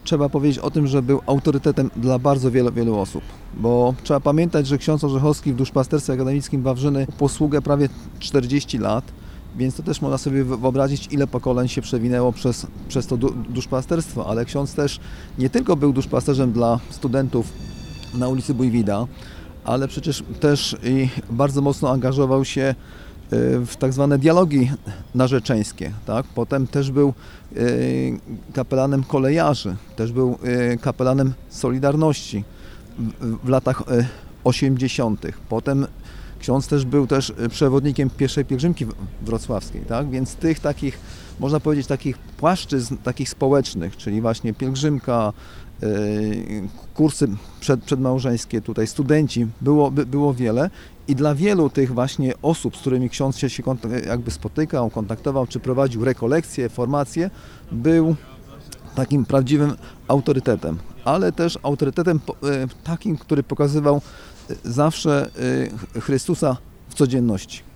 trzeba powiedzieć o tym, że był autorytetem dla bardzo wielu osób, bo trzeba pamiętać, że ksiądz Orzechowski w duszpasterstwie akademickim Wawrzyny posługę prawie 40 lat, więc to też można sobie wyobrazić, ile pokoleń się przewinęło przez to duszpasterstwo, ale ksiądz też nie tylko był duszpasterzem dla studentów na ulicy Bójwida, ale przecież też i bardzo mocno angażował się w tak zwane dialogi narzeczeńskie, tak? Potem też był kapelanem kolejarzy, też był kapelanem Solidarności w latach 80. Potem ksiądz też był przewodnikiem pierwszej pielgrzymki wrocławskiej, tak? Więc tych takich, można powiedzieć, takich płaszczyzn takich społecznych, czyli właśnie pielgrzymka, kursy przedmałżeńskie, tutaj studenci, było wiele i dla wielu tych właśnie osób, z którymi ksiądz się jakby spotykał, kontaktował, czy prowadził rekolekcje, formacje, był takim prawdziwym autorytetem, ale też autorytetem takim, który pokazywał zawsze Chrystusa w codzienności.